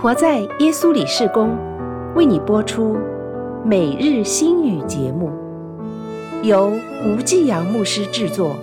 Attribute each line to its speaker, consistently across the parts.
Speaker 1: 活在耶稣里事工为你播出每日新语节目，由吴继阳牧师制作。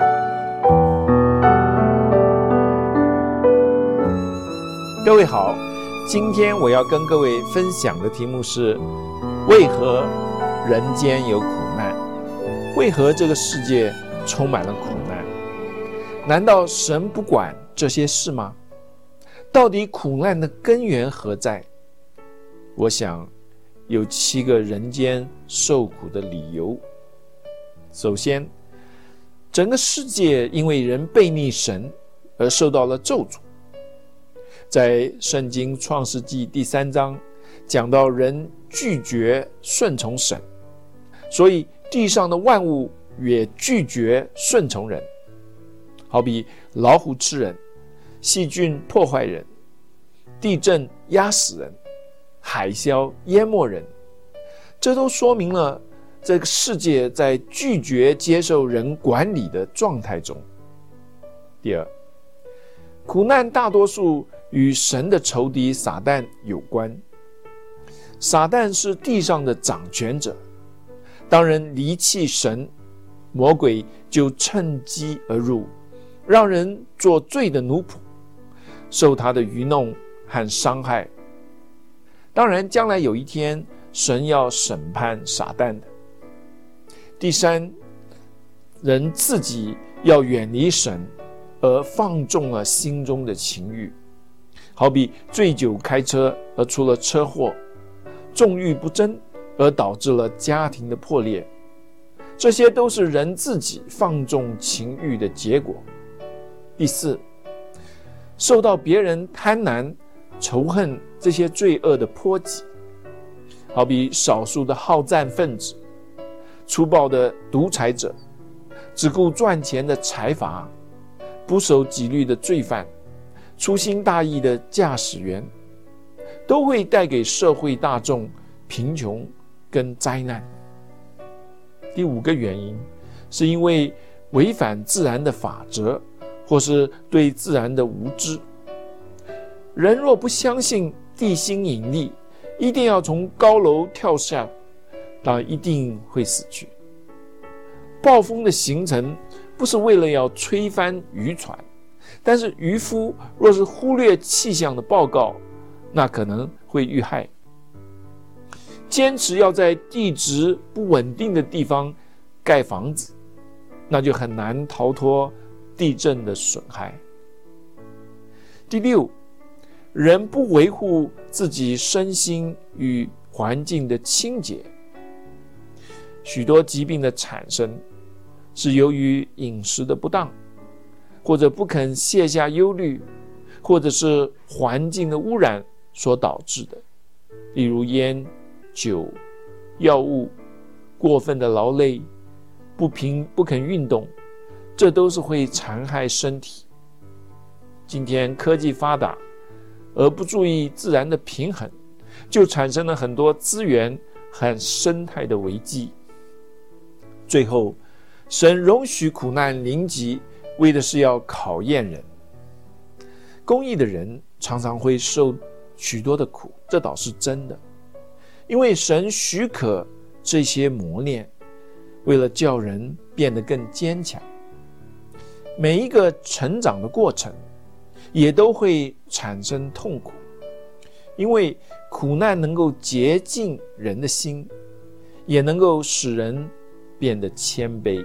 Speaker 2: 各位好，今天我要跟各位分享的题目是：为何人间有苦难？为何这个世界充满了苦难？难道神不管这些事吗？到底苦难的根源何在？我想有7个人间受苦的理由。首先，整个世界因为人背逆神而受到了咒诅。在圣经创世纪第3章讲到人拒绝顺从神，所以地上的万物也拒绝顺从人。好比老虎吃人，细菌破坏人，地震压死人，海啸淹没人，这都说明了这个世界在拒绝接受人管理的状态中。第二，苦难大多数与神的仇敌撒旦有关。撒旦是地上的掌权者，当人离弃神，魔鬼就趁机而入，让人做罪的奴仆，受他的愚弄和伤害。当然将来有一天神要审判撒旦的。第三，人自己要远离神，而放纵了心中的情欲，好比醉酒开车而出了车祸，纵欲不贞而导致了家庭的破裂，这些都是人自己放纵情欲的结果。第四，受到别人贪婪、仇恨这些罪恶的波及，好比少数的好战分子、粗暴的独裁者、只顾赚钱的财阀、不守纪律的罪犯、粗心大意的驾驶员，都会带给社会大众贫穷跟灾难。第5个原因是因为违反自然的法则，或是对自然的无知。人若不相信地心引力，一定要从高楼跳下，那一定会死去。暴风的形成不是为了要吹翻渔船，但是渔夫若是忽略气象的报告，那可能会遇害。坚持要在地质不稳定的地方盖房子，那就很难逃脱地震的损害。第6，人不维护自己身心与环境的清洁。许多疾病的产生是由于饮食的不当，或者不肯卸下忧虑，或者是环境的污染所导致的，例如烟、酒、药物、过分的劳累、不肯运动，这都是会残害身体。今天科技发达，而不注意自然的平衡，就产生了很多资源和生态的危机。最后，神容许苦难临及，为的是要考验人。公义的人常常会受许多的苦，这倒是真的，因为神许可这些磨练，为了叫人变得更坚强。每一个成长的过程也都会产生痛苦，因为苦难能够洁净人的心，也能够使人变得谦卑。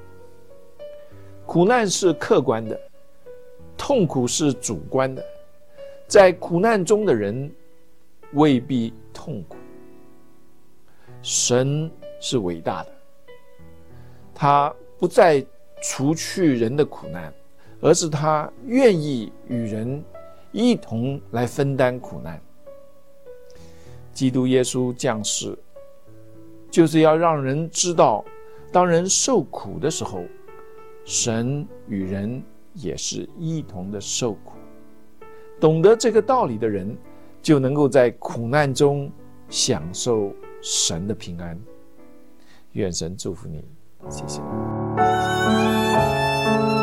Speaker 2: 苦难是客观的，痛苦是主观的。在苦难中的人未必痛苦。神是伟大的，他不再除去人的苦难，而是他愿意与人一同来分担苦难。基督耶稣降世，就是要让人知道，当人受苦的时候，神与人也是一同的受苦。懂得这个道理的人，就能够在苦难中享受神的平安。愿神祝福你，谢谢。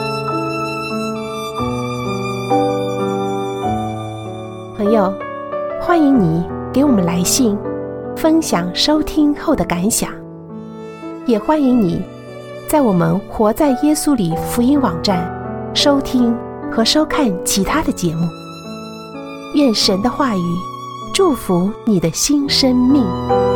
Speaker 1: 朋友， 欢迎你给我们来信，分享收听后的感想。也欢迎你在我们活在耶稣里福音网站收听和收看其他的节目。愿神的话语祝福你的新生命。